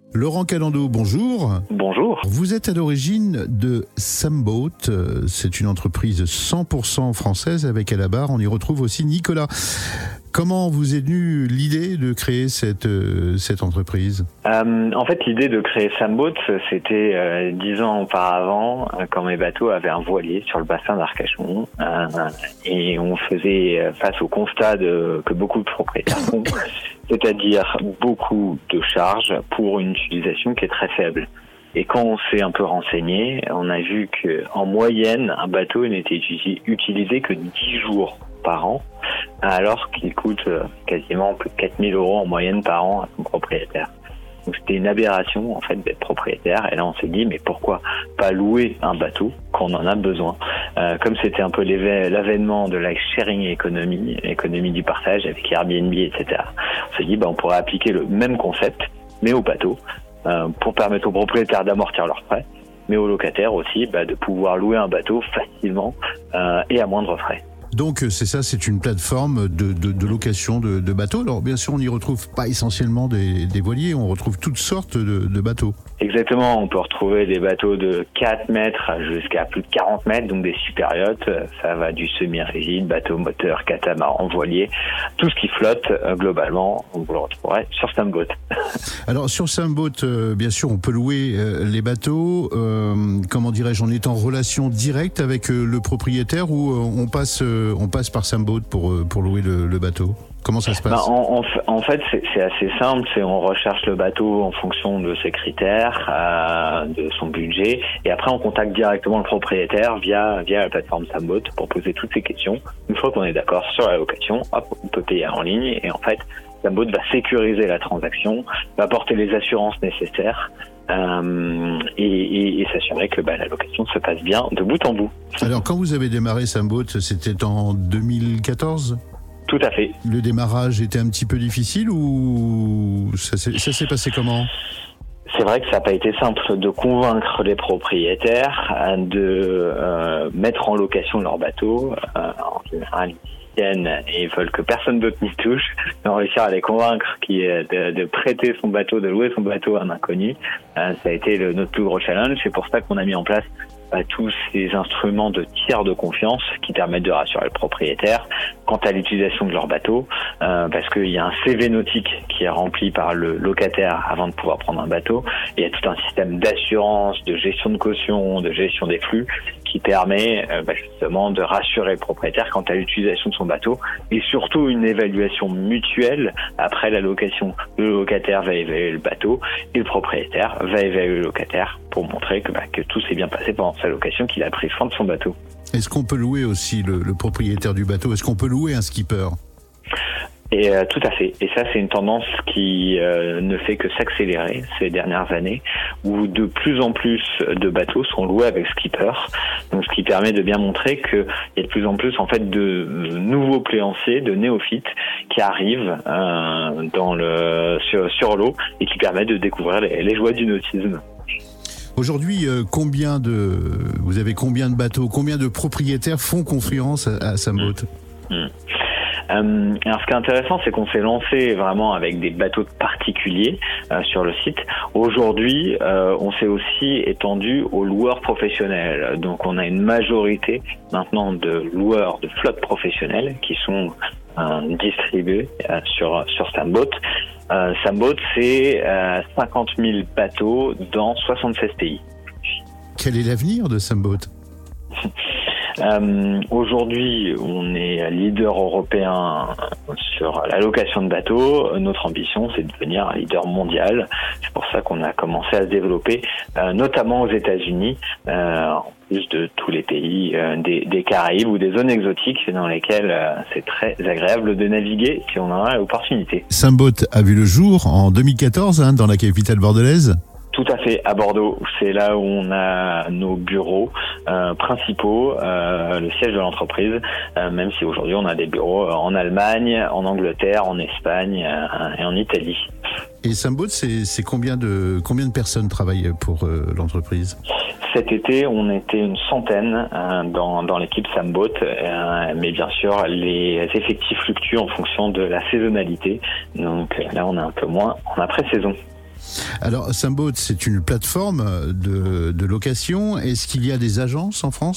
Laurent Calando, bonjour. Bonjour. Vous êtes à l'origine de Samboat. C'est une entreprise 100% française avec à la barre, on y retrouve aussi Nicolas. Comment vous est venue l'idée de créer cette entreprise ? En fait, l'idée de créer Samboat, c'était 10 ans auparavant, quand mes bateaux avaient un voilier sur le bassin d'Arcachon. Et on faisait face au constat que beaucoup de propriétaires font, c'est-à-dire beaucoup de charges pour une utilisation qui est très faible. Et quand on s'est un peu renseigné, on a vu qu'en moyenne, un bateau n'était utilisé que 10 jours par an, alors qu'il coûte quasiment plus de 4 000 € en moyenne par an à son propriétaire. Donc c'était une aberration en fait d'être propriétaire. Et là on s'est dit mais pourquoi pas louer un bateau quand on en a besoin. Comme c'était un peu l'avènement de la sharing économie du partage avec Airbnb, etc. On s'est dit on pourrait appliquer le même concept mais au bateau pour permettre aux propriétaires d'amortir leurs frais, mais aux locataires aussi de pouvoir louer un bateau facilement et à moindre frais. Donc c'est une plateforme de location de bateaux. Alors bien sûr on n'y retrouve pas essentiellement des voiliers, on retrouve toutes sortes de bateaux. Exactement, on peut retrouver des bateaux de 4 mètres jusqu'à plus de 40 mètres, donc des super yachts, ça va du semi-rigide, bateau moteur, catamaran, voilier, tout ce qui flotte globalement, on vous le retrouverait sur Samboat. Alors sur Samboat, bien sûr on peut louer les bateaux, on est en relation directe avec le propriétaire ou on passe par Samboat pour louer le bateau ? Comment ça se passe ? En fait, c'est assez simple. On recherche le bateau en fonction de ses critères, de son budget, et après on contacte directement le propriétaire via la plateforme Samboat pour poser toutes ces questions. Une fois qu'on est d'accord sur la location, on peut payer en ligne, et en fait, Samboat va sécuriser la transaction, va apporter les assurances nécessaires. Et s'assurer que la location se passe bien de bout en bout. Alors quand vous avez démarré Samboat, c'était en 2014 ? Tout à fait. Le démarrage était un petit peu difficile ou ça s'est passé comment ? C'est vrai que ça n'a pas été simple de convaincre les propriétaires de mettre en location leur bateau. En général, et ils veulent que personne d'autre n'y touche. Donc réussir à les convaincre de prêter son bateau, de louer son bateau à un inconnu, ça a été notre plus gros challenge. C'est pour ça qu'on a mis en place tous ces instruments de tiers de confiance qui permettent de rassurer le propriétaire quant à l'utilisation de leur bateau, parce qu'il y a un CV nautique qui est rempli par le locataire avant de pouvoir prendre un bateau, et il y a tout un système d'assurance, de gestion de caution, de gestion des flux qui permet justement de rassurer le propriétaire quant à l'utilisation de son bateau, et surtout une évaluation mutuelle après la location. Le locataire va évaluer le bateau et le propriétaire va évaluer le locataire pour montrer que tout s'est bien passé pendant sa location, qu'il a pris soin de son bateau. Est-ce qu'on peut louer aussi le propriétaire du bateau ? Est-ce qu'on peut louer un skipper ? Et tout à fait. Et ça, c'est une tendance qui ne fait que s'accélérer ces dernières années, où de plus en plus de bateaux sont loués avec skipper. Donc, ce qui permet de bien montrer qu'il y a de plus en plus de nouveaux plaisanciers, de néophytes qui arrivent sur l'eau et qui permettent de découvrir les joies du nautisme. Aujourd'hui, vous avez combien de bateaux, combien de propriétaires font confiance à Samboat ? Alors, ce qui est intéressant, c'est qu'on s'est lancé vraiment avec des bateaux particuliers sur le site. Aujourd'hui, on s'est aussi étendu aux loueurs professionnels. Donc, on a une majorité maintenant de loueurs de flotte professionnelle qui sont distribués sur Samboat. Samboat, c'est 50 000 bateaux dans 76 pays. Quel est l'avenir de Samboat ? Aujourd'hui, on est leader européen sur la location de bateaux. Notre ambition, c'est de devenir un leader mondial. C'est pour ça qu'on a commencé à se développer, notamment aux États-Unis, en plus de tous les pays des Caraïbes ou des zones exotiques dans lesquelles c'est très agréable de naviguer si on en a l'opportunité. Samboat a vu le jour en 2014 dans la capitale bordelaise. Tout à fait, à Bordeaux. C'est là où on a nos bureaux principaux, le siège de l'entreprise, même si aujourd'hui on a des bureaux en Allemagne, en Angleterre, en Espagne et en Italie. Et Samboat, c'est combien de personnes travaillent pour l'entreprise ? Cet été, on était une centaine dans l'équipe Samboat, mais bien sûr, les effectifs fluctuent en fonction de la saisonnalité. Donc là, on est un peu moins en après-saison. Alors, Samboat, c'est une plateforme de location. Est-ce qu'il y a des agences en France ?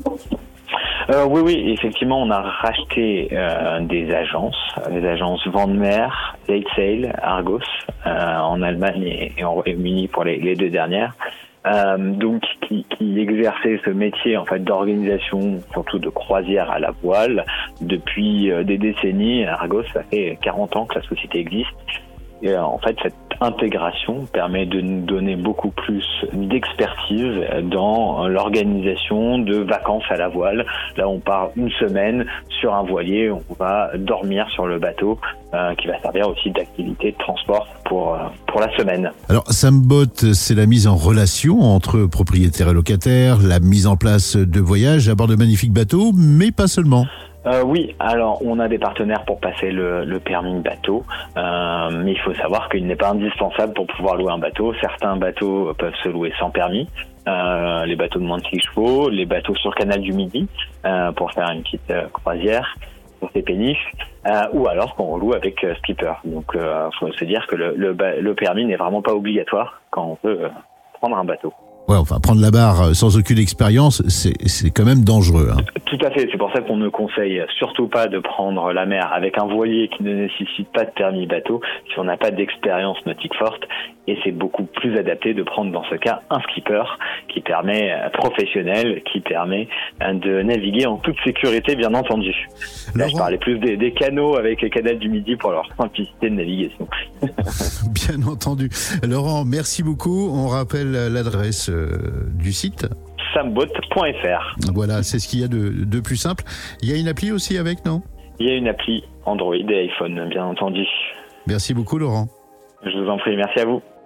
Oui, effectivement, on a racheté des agences, les agences Vandemer, Late Sail, Argos, en Allemagne et en Royaume-Uni pour les deux dernières. Donc qui exerçait ce métier en fait d'organisation, surtout de croisière à la voile, depuis des décennies. Argos, ça fait 40 ans que la société existe. Et en fait, cette intégration permet de nous donner beaucoup plus d'expertise dans l'organisation de vacances à la voile. Là, on part une semaine sur un voilier, on va dormir sur le bateau, qui va servir aussi d'activité de transport pour la semaine. Alors, Samboat, c'est la mise en relation entre propriétaires et locataires, la mise en place de voyages à bord de magnifiques bateaux, mais pas seulement. Oui, alors on a des partenaires pour passer le permis bateau, mais il faut savoir qu'il n'est pas indispensable pour pouvoir louer un bateau. Certains bateaux peuvent se louer sans permis, les bateaux de moins de 6 chevaux, les bateaux sur le canal du Midi pour faire une petite croisière pour ses péniches, ou alors qu'on loue avec skipper. Donc faut se dire que le permis n'est vraiment pas obligatoire quand on veut prendre un bateau. Ouais, enfin, prendre la barre sans aucune expérience, c'est quand même dangereux. Hein. Tout à fait. C'est pour ça qu'on ne conseille surtout pas de prendre la mer avec un voilier qui ne nécessite pas de permis bateau si on n'a pas d'expérience nautique forte. Et c'est beaucoup plus adapté de prendre dans ce cas un skipper professionnel qui permet de naviguer en toute sécurité, bien entendu. Là, je parlais plus des canaux avec les canals du Midi pour leur simplicité de navigation. Bien entendu. Laurent, merci beaucoup. On rappelle l'adresse du site. Samboat.fr. Voilà, c'est ce qu'il y a de plus simple. Il y a une appli aussi avec, non ? Il y a une appli Android et iPhone, bien entendu. Merci beaucoup, Laurent. Je vous en prie, merci à vous.